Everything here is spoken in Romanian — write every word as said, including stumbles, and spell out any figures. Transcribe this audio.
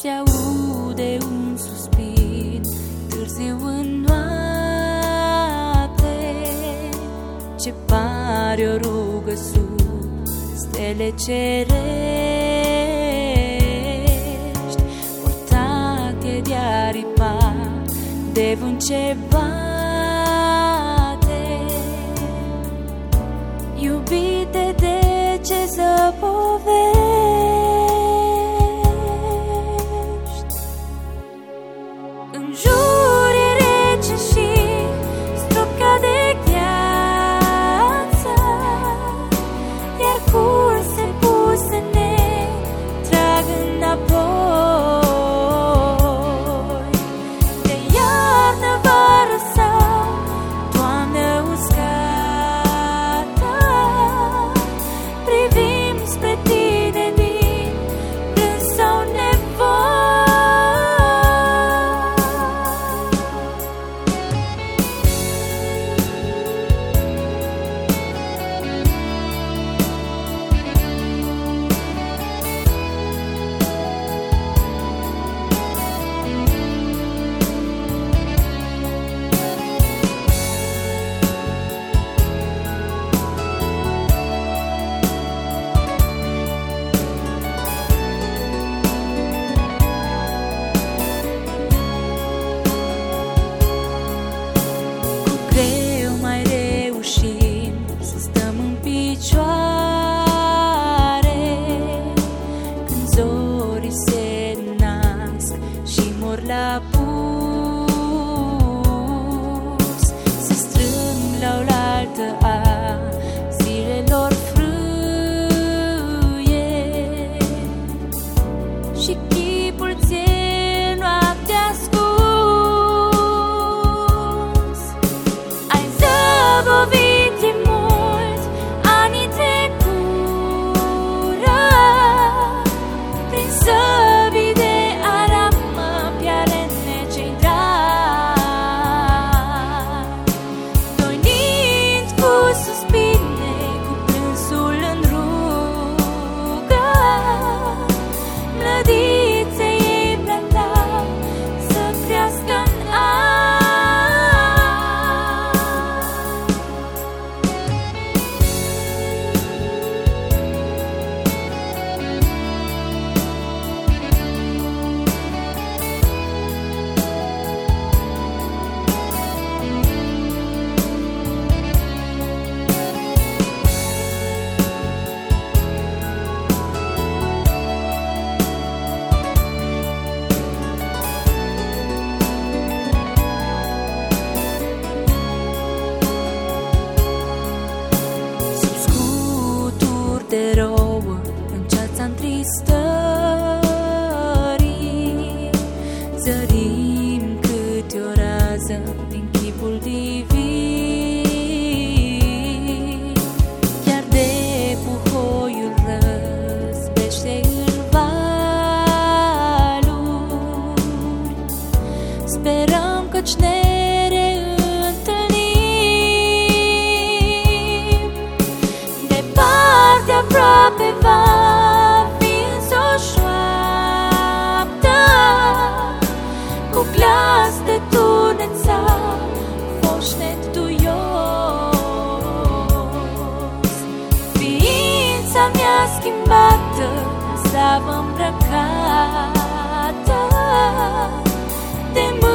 se aude un suspin târziu în noapte, ce pare o rugă sub stele cerești, purtate de aripa de vânt ce bate. Iubite, de ce să povești? În jur e rece și stropca de gheață, iar curse puse ne trag înapoi. De iarnă, vară sau toamnă uscată, privim spre tine din rând sau nevoi. Greu mai reușim să stăm în picioare când zorii se nasc și mor la pus. Se strâng la oaltă a zilelor frâie și chipul ție noaptea ascuns. Zăbovit e mult, anii trecură prin săbii de aramă, piarene ce-i drag, doinind cu suspine, cu plânsul în rugă, mlădițe ei plantau să crească în ani. De rouă în ceața întristării, zărim câte o rază din chipul divin, chiar de puhoiul răzbește în valuri. Sperăm că-ți ne reîntâlnim, departe, aproape va fi însă o șoaptă, cu glas de tunet sau foșnet duios. Ființa mea schimbată, în slavă îmbrăcată, de